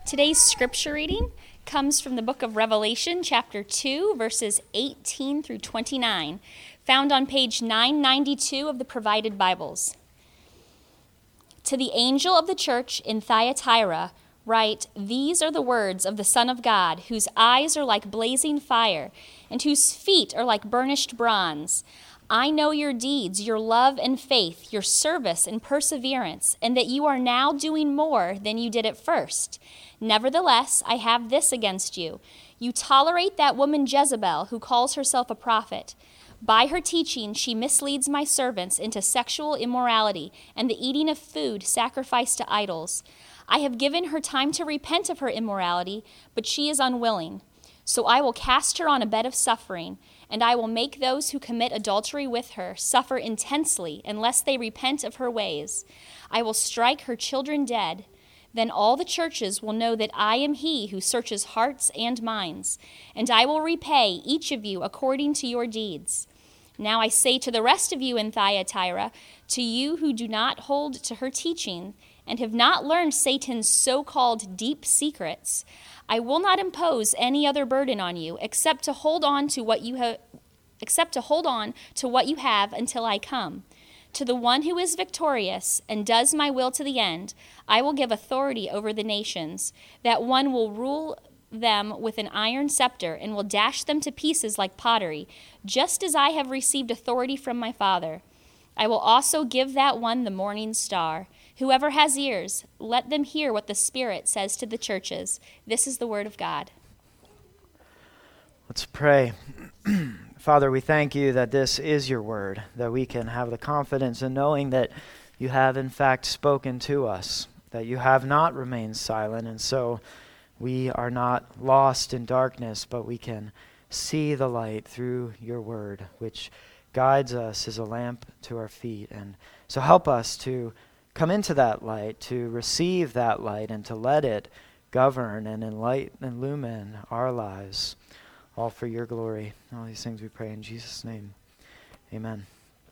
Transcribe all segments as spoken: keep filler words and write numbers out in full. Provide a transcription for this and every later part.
Today's scripture reading comes from the book of Revelation, chapter two, verses eighteen through twenty-nine, found on page nine ninety-two of the provided Bibles. To the angel of the church in Thyatira, write, "These are the words of the Son of God, whose eyes are like blazing fire, and whose feet are like burnished bronze. I know your deeds, your love and faith, your service and perseverance, and that you are now doing more than you did at first. Nevertheless, I have this against you. You tolerate that woman Jezebel, who calls herself a prophet. By her teaching, she misleads my servants into sexual immorality and the eating of food sacrificed to idols. I have given her time to repent of her immorality, but she is unwilling. So I will cast her on a bed of suffering, and I will make those who commit adultery with her suffer intensely unless they repent of her ways. I will strike her children dead. Then all the churches will know that I am he who searches hearts and minds, and I will repay each of you according to your deeds. Now I say to the rest of you in Thyatira, to you who do not hold to her teaching and have not learned Satan's so-called deep secrets, I will not impose any other burden on you except to hold on to what you have, except to hold on to what you have until I come. To the one who is victorious and does my will to the end, I will give authority over the nations. That one will rule them with an iron scepter and will dash them to pieces like pottery, just as I have received authority from my Father. I will also give that one the morning star. Whoever has ears, let them hear what the Spirit says to the churches." This is the word of God. Let's pray. Father, we thank you that this is your word, that we can have the confidence in knowing that you have in fact spoken to us, that you have not remained silent, and so we are not lost in darkness, but we can see the light through your word, which guides us as a lamp to our feet. And so help us to come into that light, to receive that light, and to let it govern and enlighten and illumine our lives, all for your glory. All these things we pray in Jesus' name. Amen.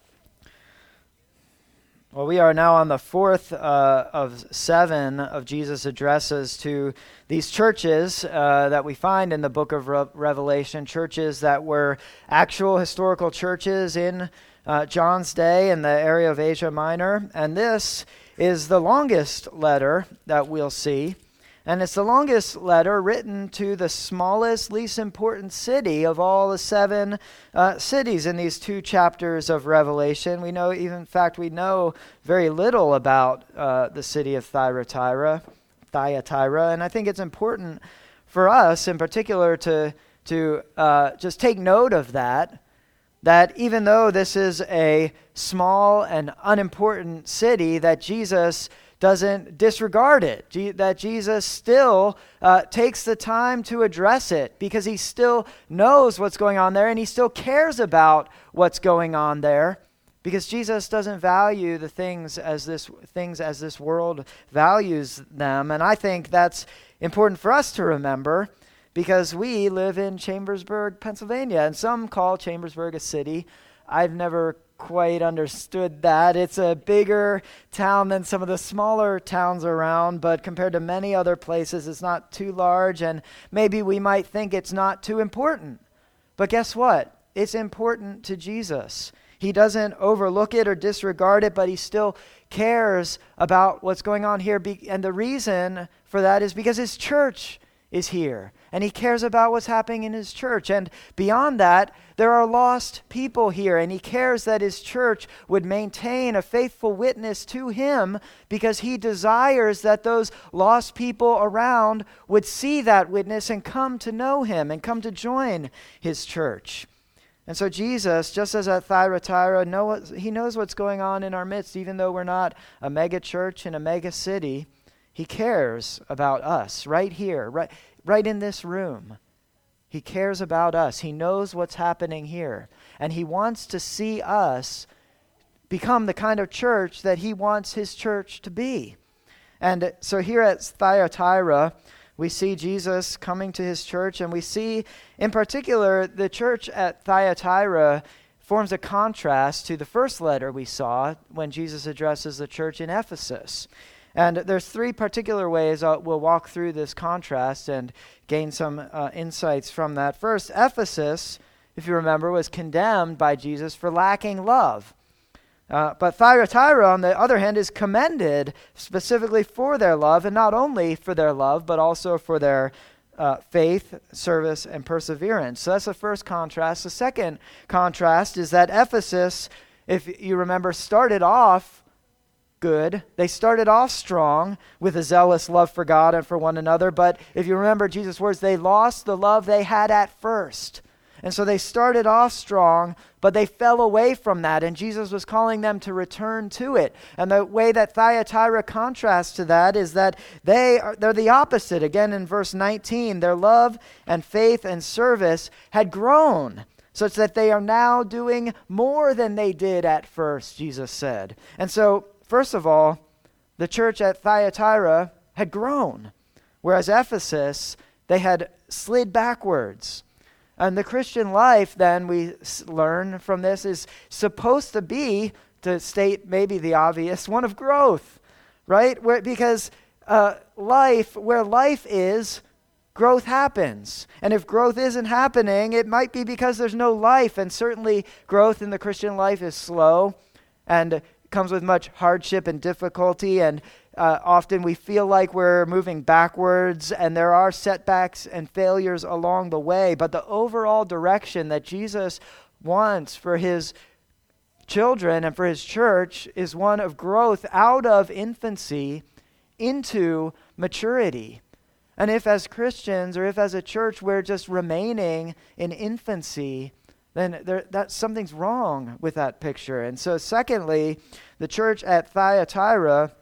Well, we are now on the fourth uh, of seven of Jesus' addresses to these churches uh, that we find in the book of Re- Revelation, churches that were actual historical churches in uh, John's day in the area of Asia Minor. And this is the longest letter that we'll see. And it's the longest letter written to the smallest, least important city of all the seven uh, cities in these two chapters of Revelation. We know, even in fact, we know very little about uh, the city of Thyatira, Thyatira, and I think it's important for us, in particular, to to uh, just take note of that. That even though this is a small and unimportant city, that Jesus doesn't disregard it, G- that Jesus still uh, takes the time to address it because he still knows what's going on there and he still cares about what's going on there, because Jesus doesn't value the things as this things as this world values them. And I think that's important for us to remember, because we live in Chambersburg, Pennsylvania, and some call Chambersburg a city. I've never quite understood that. It's a bigger town than some of the smaller towns around, but compared to many other places, it's not too large, and maybe we might think it's not too important. But guess what? It's important to Jesus. He doesn't overlook it or disregard it, but he still cares about what's going on here. And the reason for that is because his church is here, and he cares about what's happening in his church. And beyond that, there are lost people here, and he cares that his church would maintain a faithful witness to him, because he desires that those lost people around would see that witness and come to know him and come to join his church. And so Jesus, just as at Thyatira, know, he knows what's going on in our midst. Even though we're not a mega church in a mega city, he cares about us right here, right, right in this room. He cares about us. He knows what's happening here. And he wants to see us become the kind of church that he wants his church to be. And so here at Thyatira, we see Jesus coming to his church, and we see, in particular, the church at Thyatira forms a contrast to the first letter we saw when Jesus addresses the church in Ephesus. And there's three particular ways uh, we'll walk through this contrast and gain some uh, insights from that. First, Ephesus, if you remember, was condemned by Jesus for lacking love. Uh, but Thyatira, on the other hand, is commended specifically for their love, and not only for their love, but also for their uh, faith, service, and perseverance. So that's the first contrast. The second contrast is that Ephesus, if you remember, started off good. They started off strong with a zealous love for God and for one another. But if you remember Jesus' words, they lost the love they had at first. And so they started off strong, but they fell away from that, and Jesus was calling them to return to it. And the way that Thyatira contrasts to that is that they are, they're the opposite. Again, in verse nineteen, their love and faith and service had grown, such that they are now doing more than they did at first, Jesus said. And so, first of all, the church at Thyatira had grown, whereas Ephesus, they had slid backwards. And the Christian life, then, we learn from this, is supposed to be, to state maybe the obvious, one of growth, right? Where, because uh, life, where life is, growth happens. And if growth isn't happening, it might be because there's no life. And certainly growth in the Christian life is slow and comes with much hardship and difficulty, and uh, often we feel like we're moving backwards, and there are setbacks and failures along the way. But the overall direction that Jesus wants for his children and for his church is one of growth out of infancy into maturity. And if as Christians or if as a church we're just remaining in infancy, then there, that something's wrong with that picture. And so secondly, the church at Thyatira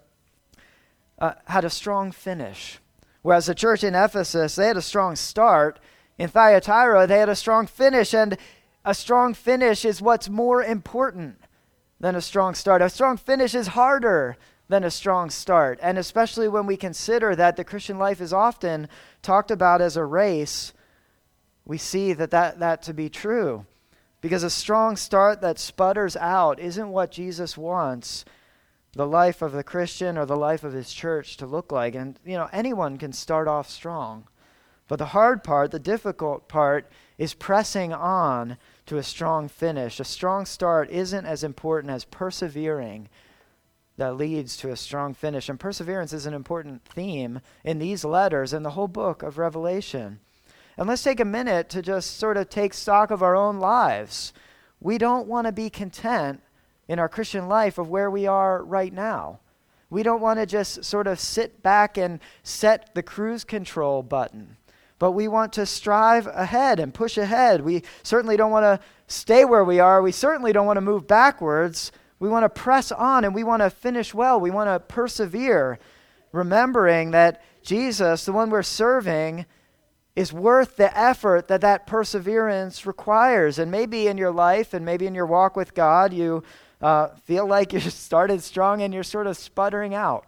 uh, had a strong finish. Whereas the church in Ephesus, they had a strong start. In Thyatira, they had a strong finish. And a strong finish is what's more important than a strong start. A strong finish is harder than a strong start. And especially when we consider that the Christian life is often talked about as a race, we see that, that, that to be true. Because a strong start that sputters out isn't what Jesus wants the life of the Christian or the life of his church to look like. And, you know, anyone can start off strong. But the hard part, the difficult part, is pressing on to a strong finish. A strong start isn't as important as persevering that leads to a strong finish. And perseverance is an important theme in these letters and the whole book of Revelation. And let's take a minute to just sort of take stock of our own lives. We don't want to be content in our Christian life of where we are right now. We don't want to just sort of sit back and set the cruise control button. But we want to strive ahead and push ahead. We certainly don't want to stay where we are. We certainly don't want to move backwards. We want to press on, and we want to finish well. We want to persevere, remembering that Jesus, the one we're serving, is worth the effort that that perseverance requires. And maybe in your life and maybe in your walk with God, you uh, feel like you started strong and you're sort of sputtering out.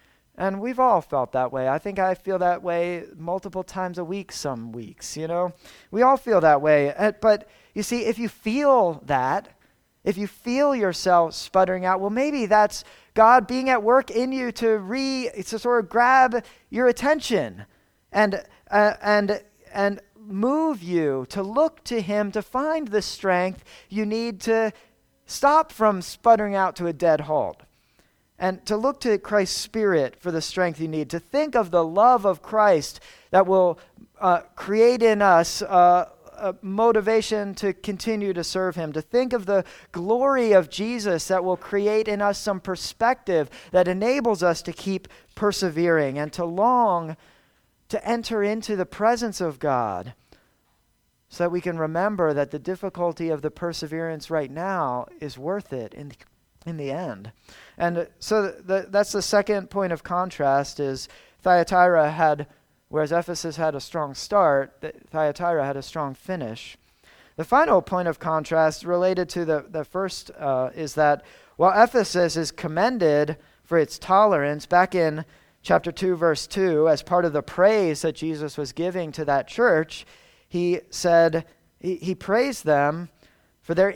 And we've all felt that way. I think I feel that way multiple times a week some weeks, you know. We all feel that way. Uh, but you see, if you feel that, if you feel yourself sputtering out, well, maybe that's God being at work in you to re to sort of grab your attention and uh, and and move you to look to him to find the strength you need to stop from sputtering out to a dead halt, and to look to Christ's Spirit for the strength you need, to think of the love of Christ that will uh, create in us uh, a motivation to continue to serve him, to think of the glory of Jesus that will create in us some perspective that enables us to keep persevering, and to long to enter into the presence of God so that we can remember that the difficulty of the perseverance right now is worth it in the, in the end. And so the, that's the second point of contrast, is Thyatira had, whereas Ephesus had a strong start, Thyatira had a strong finish. The final point of contrast related to the, the first uh, is that while Ephesus is commended for its tolerance, back in chapter two, verse two, as part of the praise that Jesus was giving to that church, he said, he, he praised them for their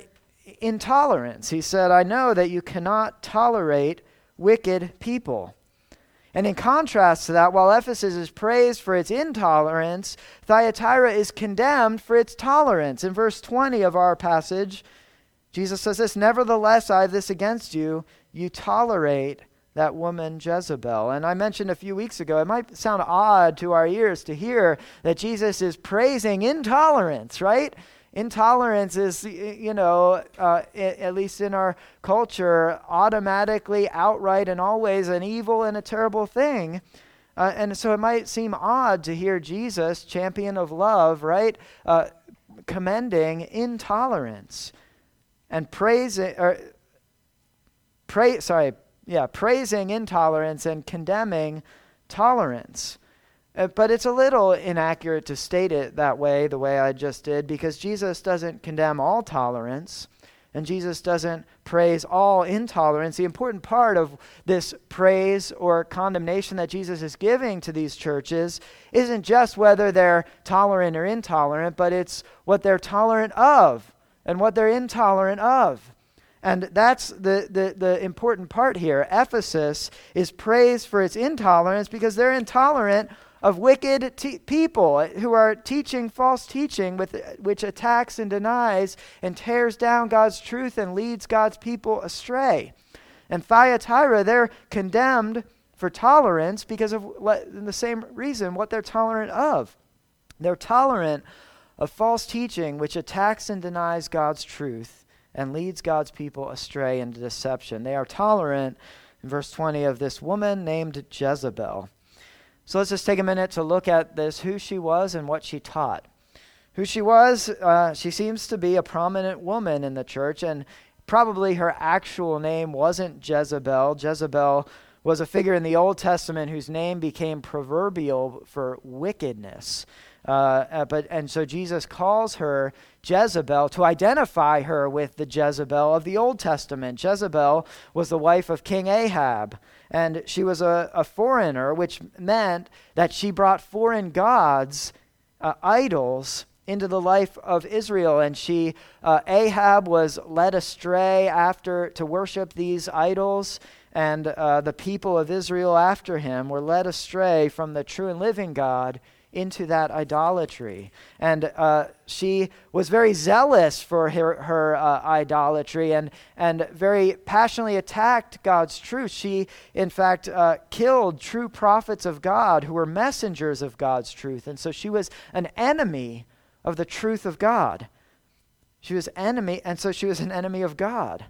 intolerance. He said, I know that you cannot tolerate wicked people. And in contrast to that, while Ephesus is praised for its intolerance, Thyatira is condemned for its tolerance. In verse twenty of our passage, Jesus says this, "Nevertheless, I have this against you, you tolerate that woman Jezebel." And I mentioned a few weeks ago, it might sound odd to our ears to hear that Jesus is praising intolerance, right? Intolerance is, you know, uh, at least in our culture, automatically, outright, and always an evil and a terrible thing. Uh, and so it might seem odd to hear Jesus, champion of love, right, uh, commending intolerance and praising, or pray, sorry, yeah, praising intolerance and condemning tolerance. Uh, but it's a little inaccurate to state it that way, the way I just did, because Jesus doesn't condemn all tolerance, and Jesus doesn't praise all intolerance. The important part of this praise or condemnation that Jesus is giving to these churches isn't just whether they're tolerant or intolerant, but it's what they're tolerant of and what they're intolerant of. And that's the, the, the important part here. Ephesus is praised for its intolerance because they're intolerant of wicked te- people who are teaching false teaching with, which attacks and denies and tears down God's truth and leads God's people astray. And Thyatira, they're condemned for tolerance because of what, the same reason, what they're tolerant of. They're tolerant of false teaching which attacks and denies God's truth and leads God's people astray into deception. They are tolerant, in verse twenty, of this woman named Jezebel. So let's just take a minute to look at this, who she was and what she taught. Who she was, uh, she seems to be a prominent woman in the church, and probably her actual name wasn't Jezebel. Jezebel was a figure in the Old Testament whose name became proverbial for wickedness. Uh, uh, but and so Jesus calls her Jezebel to identify her with the Jezebel of the Old Testament. Jezebel was the wife of King Ahab, and she was a, a foreigner, which meant that she brought foreign gods, uh, idols, into the life of Israel. And she, uh, Ahab was led astray after to worship these idols, and uh, the people of Israel after him were led astray from the true and living God into that idolatry. And uh, she was very zealous for her, her uh, idolatry and, and very passionately attacked God's truth. She, in fact, uh, killed true prophets of God who were messengers of God's truth. And so she was an enemy of the truth of God. She was enemy, and so she was an enemy of God.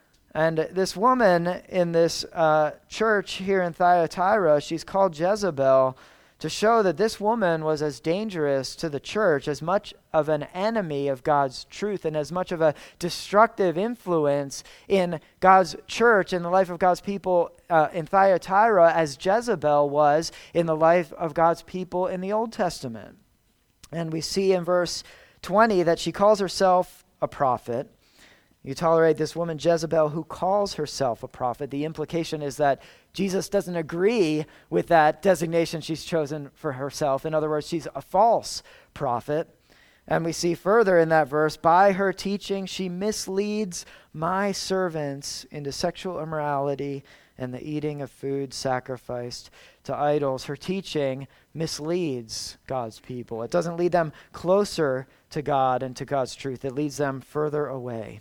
And this woman in this uh, church here in Thyatira, she's called Jezebel, to show that this woman was as dangerous to the church, as much of an enemy of God's truth, and as much of a destructive influence in God's church, in the life of God's people uh, in Thyatira, as Jezebel was in the life of God's people in the Old Testament. And we see in verse twenty that she calls herself a prophet. You tolerate this woman Jezebel who calls herself a prophet. The implication is that Jesus doesn't agree with that designation she's chosen for herself. In other words, she's a false prophet. And we see further in that verse, by her teaching, she misleads my servants into sexual immorality and the eating of food sacrificed to idols. Her teaching misleads God's people. It doesn't lead them closer to God and to God's truth. It leads them further away.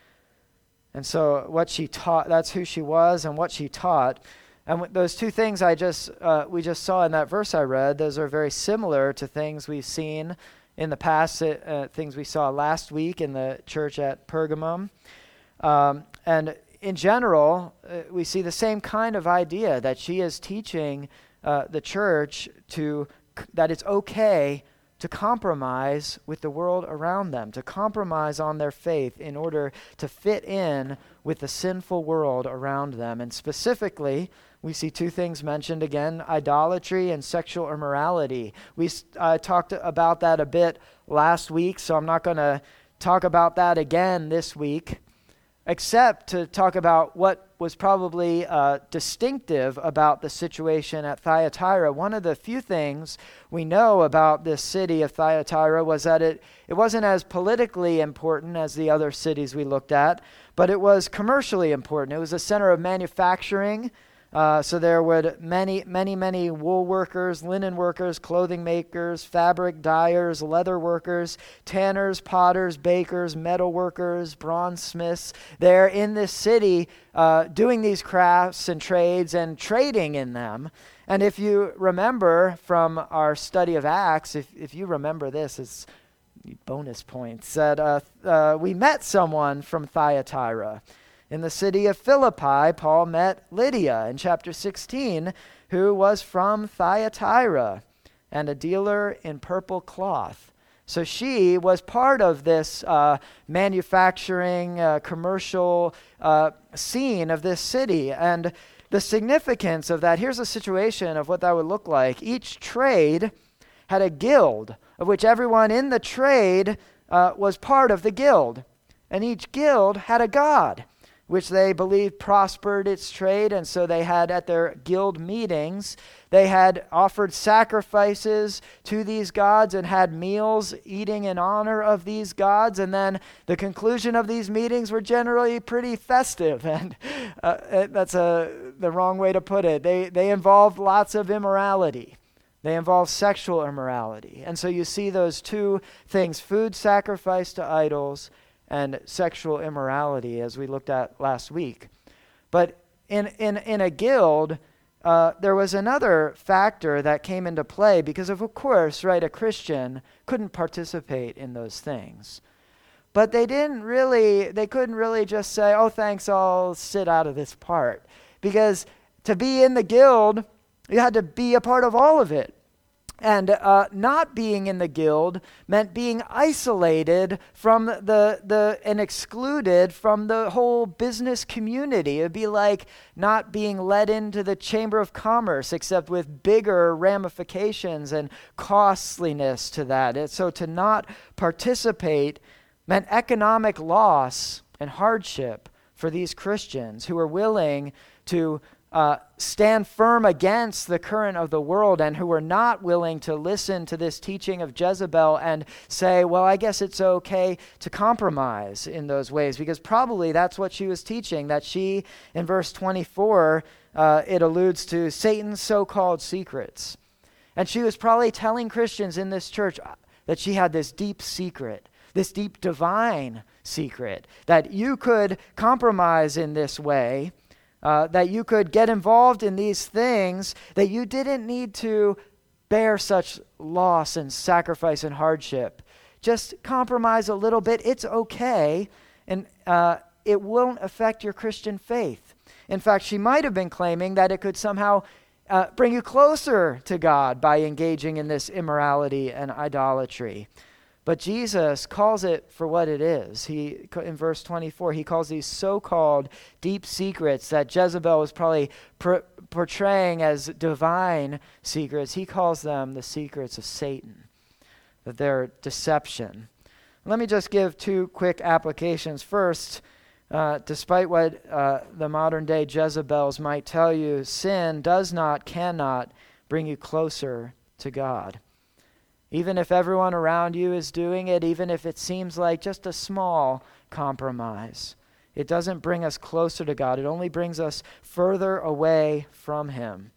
And so what she taught, that's who she was and what she taught. And those two things I just uh, we just saw in that verse I read, those are very similar to things we've seen in the past, uh, things we saw last week in the church at Pergamum. Um, and in general, uh, we see the same kind of idea that she is teaching uh, the church to that it's okay to compromise with the world around them, to compromise on their faith in order to fit in with the sinful world around them. And specifically, we see two things mentioned again, idolatry and sexual immorality. We uh, talked about that a bit last week, so I'm not going to talk about that again this week, except to talk about what was probably uh, distinctive about the situation at Thyatira. One of the few things we know about this city of Thyatira was that it, it wasn't as politically important as the other cities we looked at, but it was commercially important. It was a center of manufacturing. Uh, so there would many, many, many wool workers, linen workers, clothing makers, fabric dyers, leather workers, tanners, potters, bakers, metal workers, bronze smiths. They're in this city uh, doing these crafts and trades and trading in them. And if you remember from our study of Acts, if, if you remember this, it's bonus points, that uh, uh, we met someone from Thyatira. In the city of Philippi, Paul met Lydia in chapter sixteen, who was from Thyatira and a dealer in purple cloth. So she was part of this uh, manufacturing, uh, commercial uh, scene of this city. And the significance of that, here's a situation of what that would look like. Each trade had a guild, of which everyone in the trade uh, was part of the guild. And each guild had a god, which they believed prospered its trade, and so they had at their guild meetings, they had offered sacrifices to these gods and had meals eating in honor of these gods, and then the conclusion of these meetings were generally pretty festive, and uh, that's a, the wrong way to put it. They, they involved lots of immorality. They involve sexual immorality. And so you see those two things, food sacrificed to idols and sexual immorality, as we looked at last week. But in in, in a guild, uh, there was another factor that came into play because, of course, right, a Christian couldn't participate in those things. But they didn't really, they couldn't really just say, oh, thanks, I'll sit out of this part. Because to be in the guild, you had to be a part of all of it. And uh, not being in the guild meant being isolated from the, the and excluded from the whole business community. It would be like not being let into the Chamber of Commerce, except with bigger ramifications and costliness to that. And so to not participate meant economic loss and hardship for these Christians who were willing to Uh, stand firm against the current of the world and who were not willing to listen to this teaching of Jezebel and say, well, I guess it's okay to compromise in those ways, because probably that's what she was teaching, that she, in verse twenty-four, uh, it alludes to Satan's so-called secrets. And she was probably telling Christians in this church that she had this deep secret, this deep divine secret, that you could compromise in this way, Uh, that you could get involved in these things, that you didn't need to bear such loss and sacrifice and hardship. Just compromise a little bit. It's okay, and uh, it won't affect your Christian faith. In fact, she might have been claiming that it could somehow uh, bring you closer to God by engaging in this immorality and idolatry. But Jesus calls it for what it is. He, in verse twenty-four, he calls these so-called deep secrets that Jezebel was probably per, portraying as divine secrets. He calls them the secrets of Satan, that they're deception. Let me just give two quick applications. First, uh, despite what uh, the modern day Jezebels might tell you, sin does not, cannot bring you closer to God. Even if everyone around you is doing it, even if it seems like just a small compromise, it doesn't bring us closer to God. It only brings us further away from Him.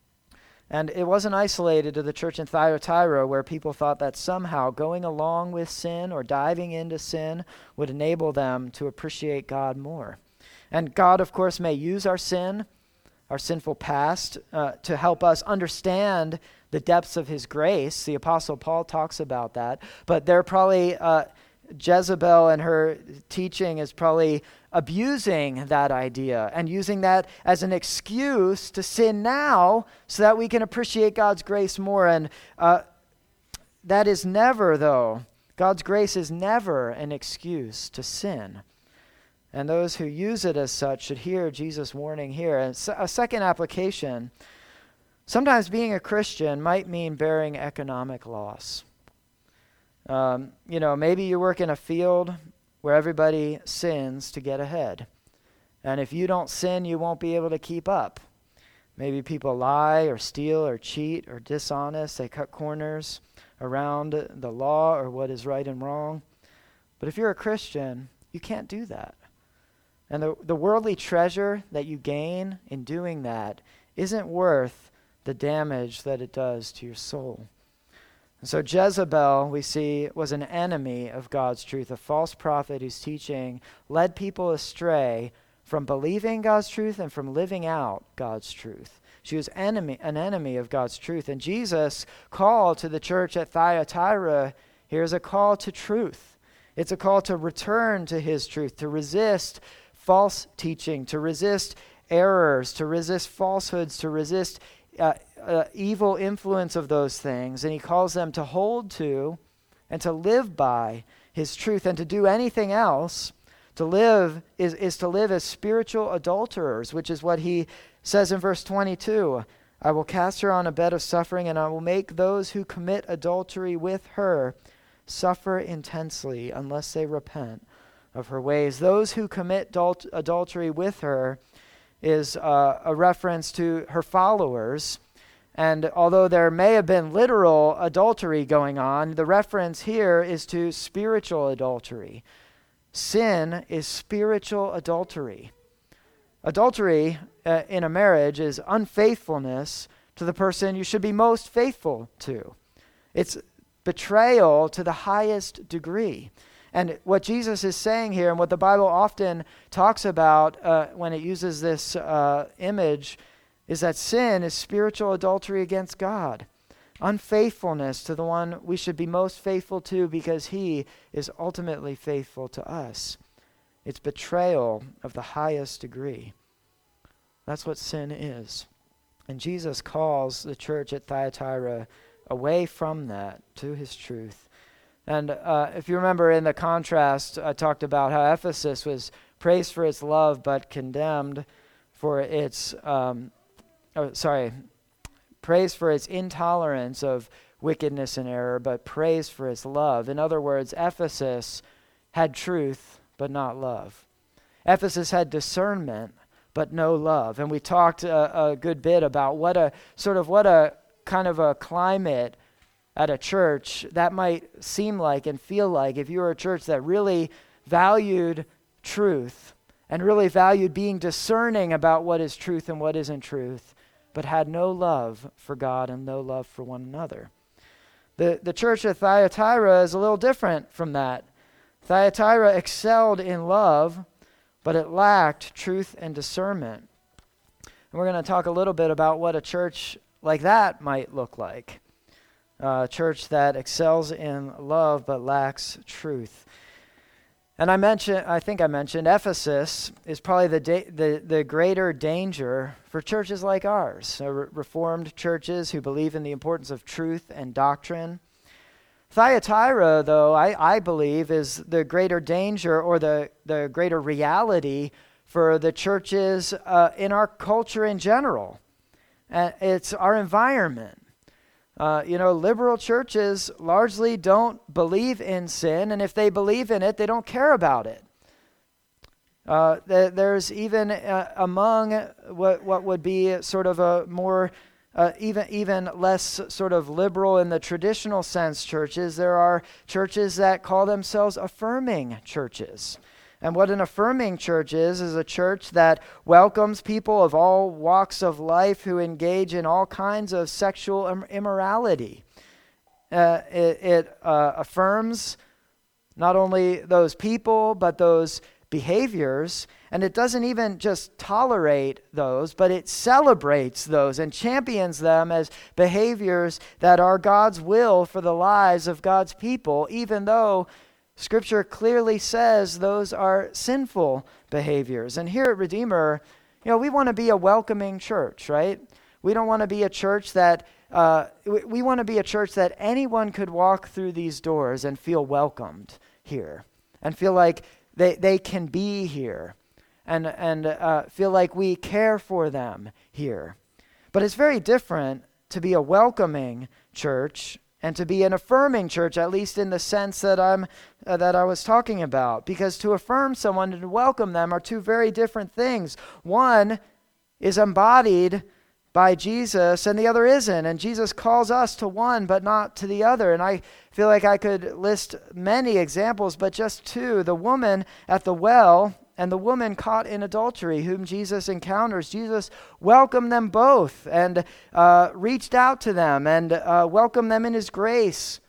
And it wasn't isolated to the church in Thyatira, where people thought that somehow going along with sin or diving into sin would enable them to appreciate God more. And God, of course, may use our sin, our sinful past, uh, to help us understand the depths of His grace. The Apostle Paul talks about that. But they're probably, uh, Jezebel and her teaching is probably abusing that idea and using that as an excuse to sin now so that we can appreciate God's grace more. And uh, that is never, though, God's grace is never an excuse to sin. And those who use it as such should hear Jesus' warning here. And a second application, sometimes being a Christian might mean bearing economic loss. Um, you know, maybe you work in a field where everybody sins to get ahead. And if you don't sin, you won't be able to keep up. Maybe people lie or steal or cheat or dishonest. They cut corners around the law or what is right and wrong. But if you're a Christian, you can't do that. And the, the worldly treasure that you gain in doing that isn't worth the damage that it does to your soul. And so Jezebel, we see, was an enemy of God's truth, a false prophet whose teaching led people astray from believing God's truth and from living out God's truth. She was enemy, an enemy of God's truth. And Jesus' call to the church at Thyatira here is a call to truth. It's a call to return to his truth, to resist false teaching, to resist errors, to resist falsehoods, to resist uh, uh, evil influence of those things. And he calls them to hold to and to live by his truth, and to do anything else. To live is, is to live as spiritual adulterers, which is what he says in verse twenty-two. I will cast her on a bed of suffering, and I will make those who commit adultery with her suffer intensely unless they repent of her ways. Those who commit adult- adultery with her is uh, a reference to her followers. And although there may have been literal adultery going on, the reference here is to spiritual adultery. Sin is spiritual adultery. Adultery uh, in a marriage is unfaithfulness to the person you should be most faithful to. It's betrayal to the highest degree. And what Jesus is saying here, and what the Bible often talks about uh, when it uses this uh, image, is that sin is spiritual adultery against God. Unfaithfulness to the one we should be most faithful to because he is ultimately faithful to us. It's betrayal of the highest degree. That's what sin is. And Jesus calls the church at Thyatira away from that to his truth. And uh, if you remember in the contrast, I talked about how Ephesus was praised for its love but condemned for its, um, oh, sorry, praised for its intolerance of wickedness and error, but praised for its love. In other words, Ephesus had truth but not love. Ephesus had discernment but no love. And we talked a, a good bit about what a sort of what a kind of a climate at a church that might seem like and feel like if you were a church that really valued truth and really valued being discerning about what is truth and what isn't truth, but had no love for God and no love for one another. The, the church of Thyatira is a little different from that. Thyatira excelled in love, but it lacked truth and discernment. And we're going to talk a little bit about what a church like that might look like. Uh, a church that excels in love but lacks truth. And I mentioned, I think I mentioned, Ephesus is probably the da- the, the greater danger for churches like ours, so re- Reformed churches who believe in the importance of truth and doctrine. Thyatira, though, I, I believe, is the greater danger or the, the greater reality for the churches uh, in our culture in general. Uh, it's our environment. Uh, you know, liberal churches largely don't believe in sin, and if they believe in it, they don't care about it. Uh, th- there's even uh, among what what would be sort of a more, uh, even even less sort of liberal in the traditional sense churches, there are churches that call themselves affirming churches. And what an affirming church is, is a church that welcomes people of all walks of life who engage in all kinds of sexual im- immorality. Uh, it it uh, affirms not only those people, but those behaviors. And it doesn't even just tolerate those, but it celebrates those and champions them as behaviors that are God's will for the lives of God's people, even though Scripture clearly says those are sinful behaviors. And here at Redeemer, you know, we want to be a welcoming church, right? We don't want to be a church that, uh, we, we want to be a church that anyone could walk through these doors and feel welcomed here and feel like they, they can be here and, and uh, feel like we care for them here. But it's very different to be a welcoming church and to be an affirming church, at least in the sense that I'm uh, that I was talking about. Because to affirm someone and to welcome them are two very different things. One is embodied by Jesus and the other isn't. And Jesus calls us to one but not to the other. And I feel like I could list many examples, but just two. The woman at the well and the woman caught in adultery, whom Jesus encounters. Jesus welcomed them both and uh, reached out to them and uh, welcomed them in his grace.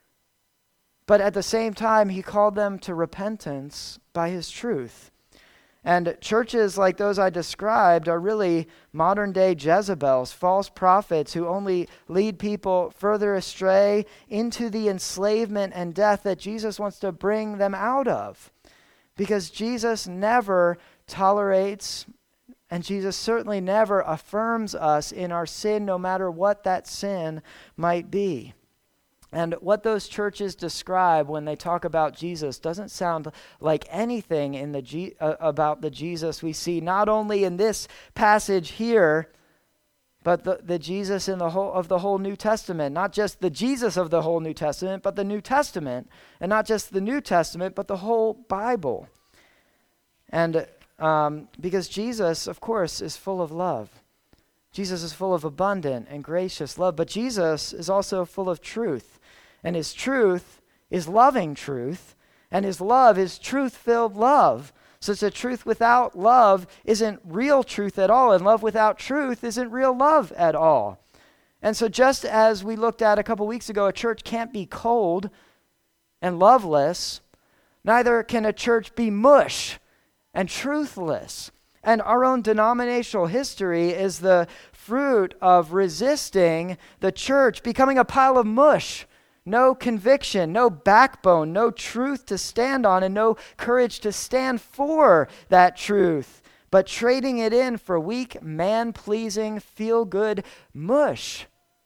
But at the same time, he called them to repentance by his truth. And churches like those I described are really modern-day Jezebels, false prophets who only lead people further astray into the enslavement and death that Jesus wants to bring them out of. Because Jesus never tolerates, and Jesus certainly never affirms us in our sin, no matter what that sin might be. And what those churches describe when they talk about Jesus doesn't sound like anything in the G- uh, about the Jesus we see not only in this passage here, but the, the Jesus in the whole of the whole New Testament. Not just the Jesus of the whole New Testament, but the New Testament. And not just the New Testament, but the whole Bible. And um, because Jesus, of course, is full of love. Jesus is full of abundant and gracious love, but Jesus is also full of truth. And his truth is loving truth, and his love is truth-filled love. So it's a truth without love isn't real truth at all, and love without truth isn't real love at all. And so just as we looked at a couple weeks ago, a church can't be cold and loveless, neither can a church be mush and truthless. And our own denominational history is the fruit of resisting the church becoming a pile of mush. No conviction, no backbone, no truth to stand on, and no courage to stand for that truth, but trading it in for weak, man-pleasing, feel-good mush.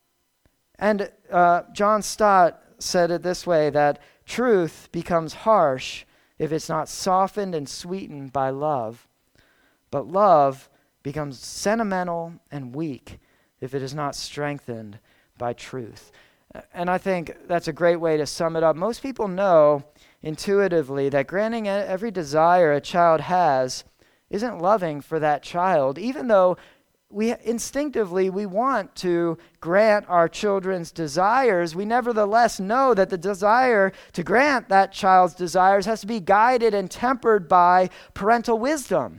And uh, John Stott said it this way, that truth becomes harsh if it's not softened and sweetened by love. But love becomes sentimental and weak if it is not strengthened by truth. And I think that's a great way to sum it up. Most people know intuitively that granting every desire a child has isn't loving for that child, even though we instinctively we want to grant our children's desires. We nevertheless know that the desire to grant that child's desires has to be guided and tempered by parental wisdom,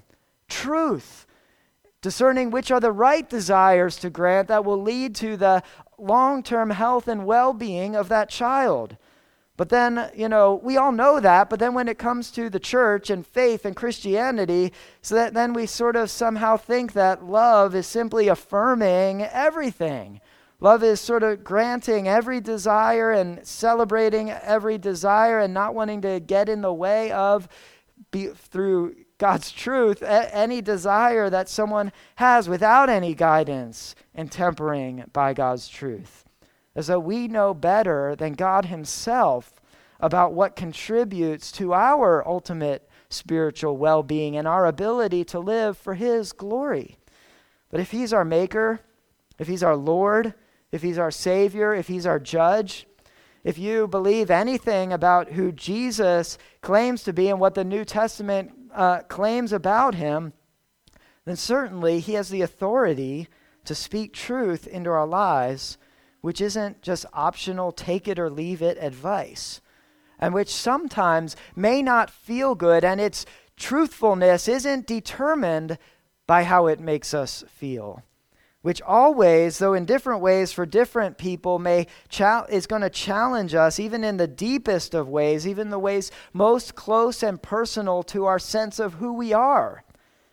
truth, discerning which are the right desires to grant that will lead to the long-term health and well-being of that child. But then, you know, we all know that, but then when it comes to the church and faith and Christianity, so that then we sort of somehow think that love is simply affirming everything. Love is sort of granting every desire and celebrating every desire and not wanting to get in the way of, be, through God's truth, a- any desire that someone has without any guidance and tempering by God's truth. As though we know better than God himself about what contributes to our ultimate spiritual well-being and our ability to live for his glory. But if he's our maker, if he's our Lord, if he's our Savior, if he's our judge, if you believe anything about who Jesus claims to be and what the New Testament uh, claims about him, then certainly he has the authority to speak truth into our lives, which isn't just optional take it or leave it advice, and which sometimes may not feel good, and its truthfulness isn't determined by how it makes us feel, which always, though in different ways for different people, may cha- is going to challenge us even in the deepest of ways, even the ways most close and personal to our sense of who we are.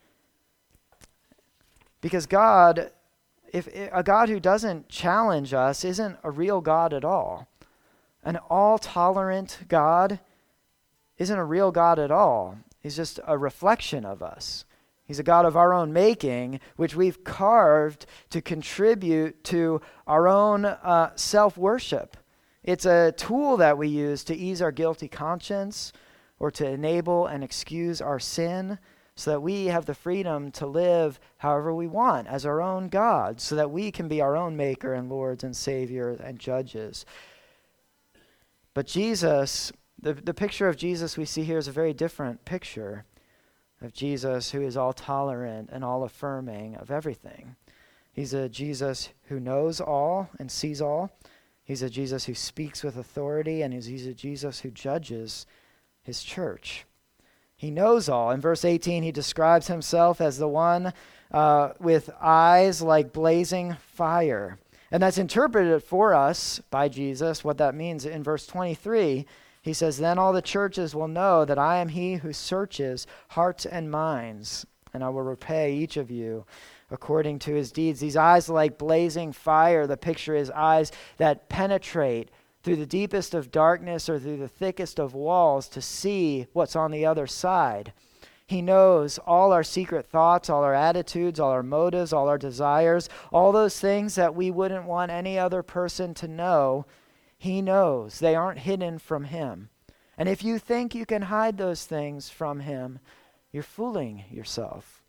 Because God, if a God who doesn't challenge us isn't a real God at all. An all-tolerant God isn't a real God at all. He's just a reflection of us. He's a God of our own making, which we've carved to contribute to our own uh, self-worship. It's a tool that we use to ease our guilty conscience or to enable and excuse our sin so that we have the freedom to live however we want as our own God, so that we can be our own maker and lords and saviors and judges. But Jesus, the, the picture of Jesus we see here is a very different picture of Jesus who is all tolerant and all affirming of everything. He's a Jesus who knows all and sees all. He's a Jesus who speaks with authority, and he's, he's a Jesus who judges his church. He knows all. In verse eighteen, he describes himself as the one uh, with eyes like blazing fire. And that's interpreted for us by Jesus, what that means. In verse twenty-three, he says, "Then all the churches will know that I am he who searches hearts and minds, and I will repay each of you according to his deeds." These eyes like blazing fire, the picture is eyes that penetrate through the deepest of darkness or through the thickest of walls to see what's on the other side. He knows all our secret thoughts, all our attitudes, all our motives, all our desires, all those things that we wouldn't want any other person to know. He knows. They aren't hidden from him. And if you think you can hide those things from him, you're fooling yourself.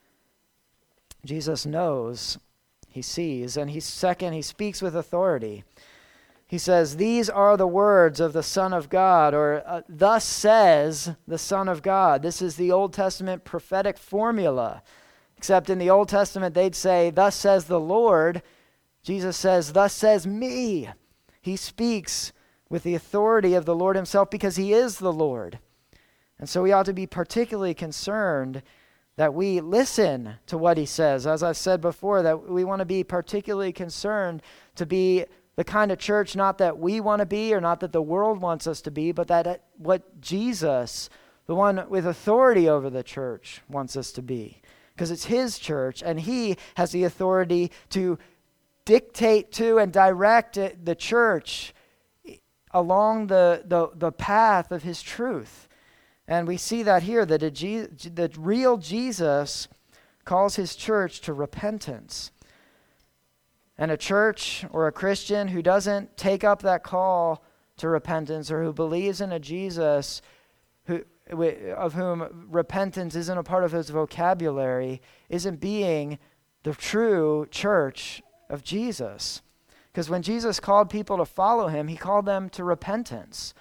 Jesus knows, he sees, and he's second, he speaks with authority. He says, "These are the words of the Son of God," or uh, "Thus says the Son of God." This is the Old Testament prophetic formula. Except in the Old Testament, they'd say, "Thus says the Lord." Jesus says, "Thus says me." He speaks with the authority of the Lord himself because he is the Lord. And so we ought to be particularly concerned that we listen to what he says. As I've said before, that we want to be particularly concerned to be the kind of church not that we want to be or not that the world wants us to be, but that what Jesus, the one with authority over the church, wants us to be. Because it's his church, and he has the authority to dictate to and direct the church along the, the, the path of his truth. And we see that here, that a Je- the real Jesus calls his church to repentance. And a church or a Christian who doesn't take up that call to repentance, or who believes in a Jesus who, of whom repentance isn't a part of his vocabulary, isn't being the true church of Jesus. Because when Jesus called people to follow him, he called them to repentance.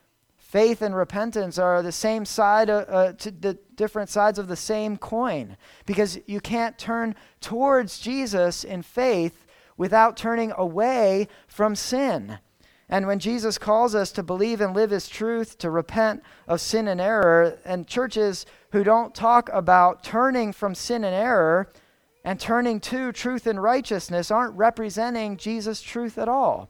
Faith and repentance are the same side, uh, uh, to the different sides of the same coin. Because you can't turn towards Jesus in faith without turning away from sin. And when Jesus calls us to believe and live his truth, to repent of sin and error, and churches who don't talk about turning from sin and error and turning to truth and righteousness aren't representing Jesus' truth at all.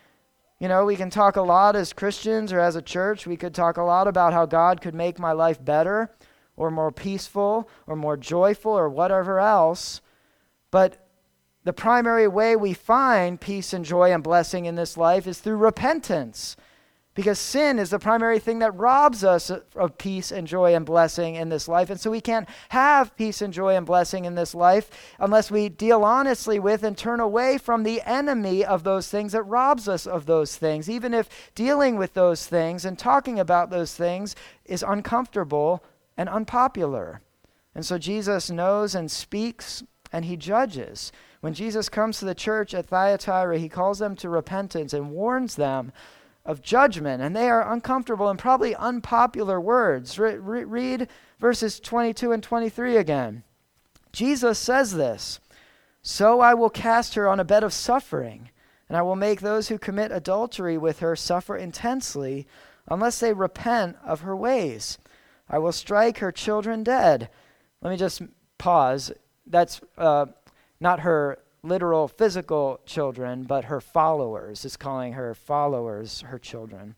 You know, we can talk a lot as Christians or as a church. We could talk a lot about how God could make my life better or more peaceful or more joyful or whatever else. But the primary way we find peace and joy and blessing in this life is through repentance. Because sin is the primary thing that robs us of peace and joy and blessing in this life. And so we can't have peace and joy and blessing in this life unless we deal honestly with and turn away from the enemy of those things that robs us of those things. Even if dealing with those things and talking about those things is uncomfortable and unpopular. And so Jesus knows and speaks and he judges. When Jesus comes to the church at Thyatira, he calls them to repentance and warns them of judgment, and they are uncomfortable and probably unpopular words. Re- re- read verses twenty-two and twenty-three again. Jesus says this, "So I will cast her on a bed of suffering, and I will make those who commit adultery with her suffer intensely, unless they repent of her ways. I will strike her children dead." Let me just pause. That's uh, not her literal physical children, but her followers. Is calling her followers her children.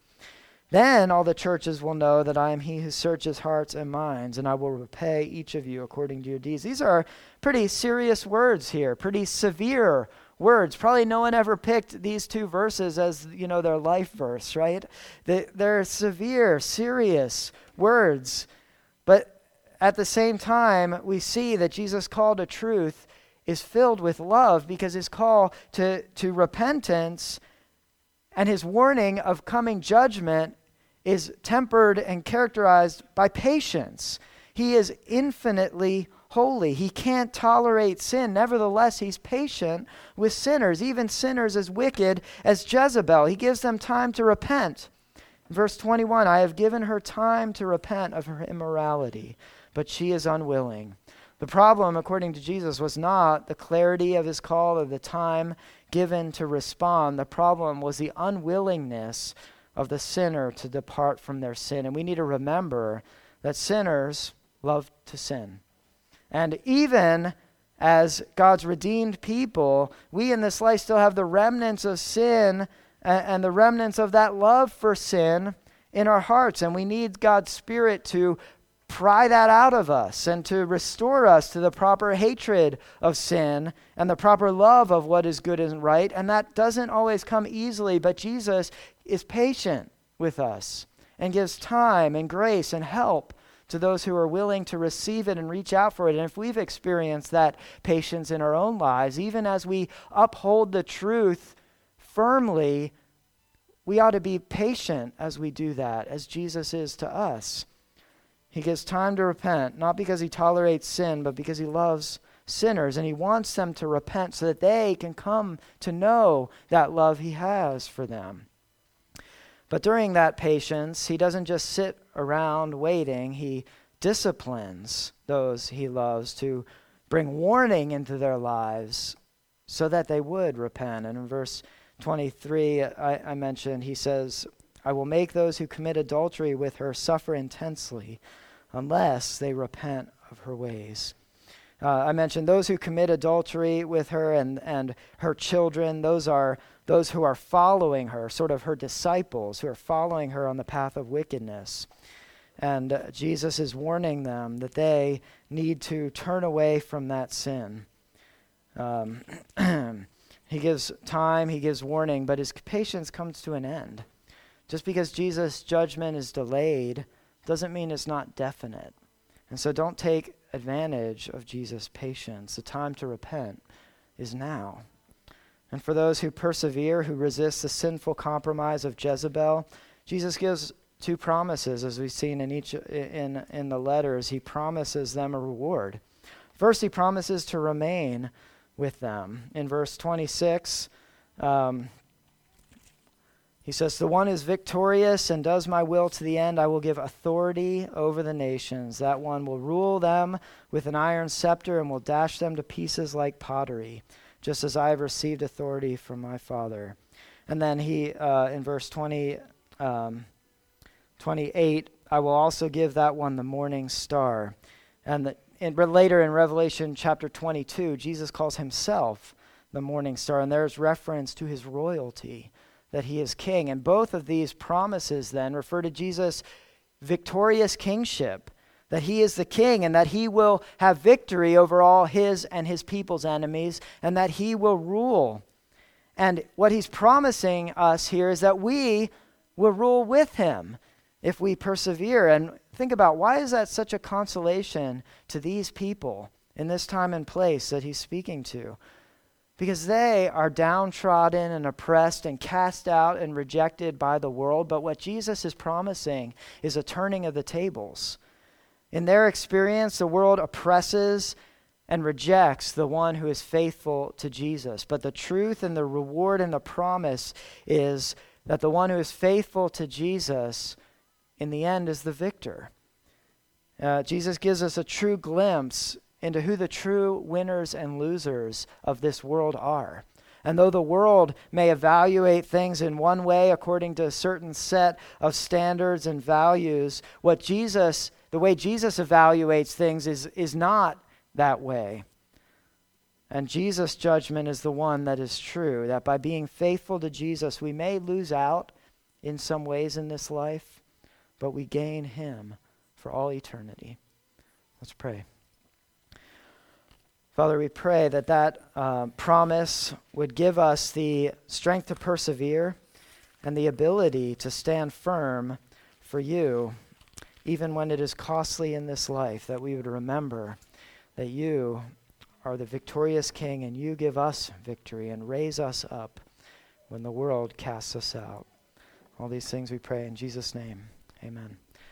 "Then all the churches will know that I am he who searches hearts and minds, and I will repay each of you according to your deeds." These are pretty serious words here, pretty severe words. Probably no one ever picked these two verses as, you know, their life verse, right? They, they're severe, serious words. But at the same time, we see that Jesus' call to truth is filled with love, because his call to, to repentance and his warning of coming judgment is tempered and characterized by patience. He is infinitely holy. He can't tolerate sin. Nevertheless, he's patient with sinners, even sinners as wicked as Jezebel. He gives them time to repent. Verse twenty-one, "I have given her time to repent of her immorality, but she is unwilling." The problem, according to Jesus, was not the clarity of his call or the time given to respond. The problem was the unwillingness of the sinner to depart from their sin. And we need to remember that sinners love to sin. And even as God's redeemed people, we in this life still have the remnants of sin and, and the remnants of that love for sin in our hearts. And we need God's Spirit to pry that out of us and to restore us to the proper hatred of sin and the proper love of what is good and right. And that doesn't always come easily, but Jesus is patient with us and gives time and grace and help to those who are willing to receive it and reach out for it. And if we've experienced that patience in our own lives, even as we uphold the truth firmly, we ought to be patient as we do that, as Jesus is to us. He gives time to repent, not because he tolerates sin, but because he loves sinners, and he wants them to repent so that they can come to know that love he has for them. But during that patience, he doesn't just sit around waiting. He disciplines those he loves to bring warning into their lives so that they would repent. And in verse twenty-three, I, I mentioned, he says, I will make those who commit adultery with her suffer intensely unless they repent of her ways. Uh, I mentioned those who commit adultery with her and, and her children, those are those who are following her, sort of her disciples, who are following her on the path of wickedness. And uh, Jesus is warning them that they need to turn away from that sin. Um, he gives time, he gives warning, but his patience comes to an end. Just because Jesus' judgment is delayed doesn't mean it's not definite. And so don't take advantage of Jesus' patience. The time to repent is now. And for those who persevere, who resist the sinful compromise of Jezebel, Jesus gives two promises, as we've seen in each in, in the letters. He promises them a reward. First, he promises to remain with them. In verse twenty-six, um, he says, the one who is victorious and does my will to the end, I will give authority over the nations. That one will rule them with an iron scepter and will dash them to pieces like pottery, just as I have received authority from my Father. And then he, uh, in verse twenty, um, twenty-eight, I will also give that one the morning star. And the, in, later in Revelation chapter twenty-two, Jesus calls himself the morning star, and there's reference to his royalty, that he is king. And both of these promises then refer to Jesus' victorious kingship, that he is the king and that he will have victory over all his and his people's enemies, and that he will rule. And what he's promising us here is that we will rule with him if we persevere. And think about, why is that such a consolation to these people in this time and place that he's speaking to? Because they are downtrodden and oppressed and cast out and rejected by the world. But what Jesus is promising is a turning of the tables. In their experience, the world oppresses and rejects the one who is faithful to Jesus. But the truth and the reward and the promise is that the one who is faithful to Jesus, in the end, is the victor. Uh, Jesus gives us a true glimpse into who the true winners and losers of this world are. And though the world may evaluate things in one way according to a certain set of standards and values, what Jesus, the way Jesus evaluates things is, is not that way. And Jesus' judgment is the one that is true, that by being faithful to Jesus, we may lose out in some ways in this life, but we gain him for all eternity. Let's pray. Father, we pray that that uh, promise would give us the strength to persevere and the ability to stand firm for you, even when it is costly in this life, that we would remember that you are the victorious King and you give us victory and raise us up when the world casts us out. All these things we pray in Jesus' name. Amen.